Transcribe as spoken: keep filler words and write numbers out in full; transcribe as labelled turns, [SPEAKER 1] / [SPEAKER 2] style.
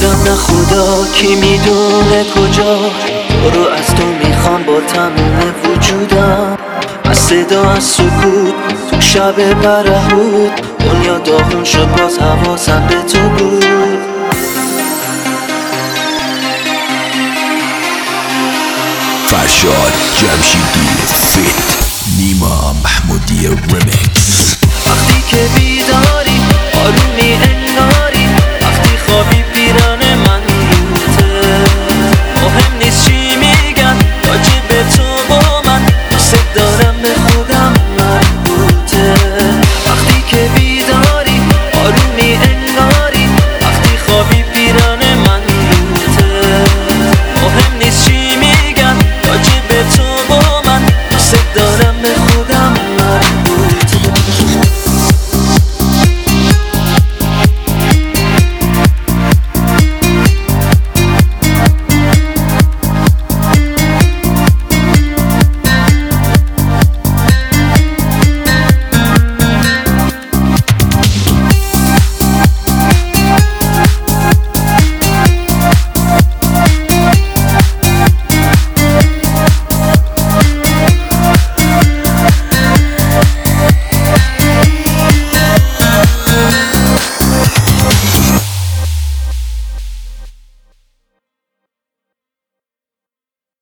[SPEAKER 1] خودم نه خدا کی میدونه کجا، تو رو از تو میخوام با تموم وجودم. از صدا از سکوت تو شب برهود، دنیا داغون شد باز حواسم به تو بود.
[SPEAKER 2] فرشاد جمشیدی فیت نیما محمودی رمیکس.
[SPEAKER 1] وقتی که بیداری آرومی انگار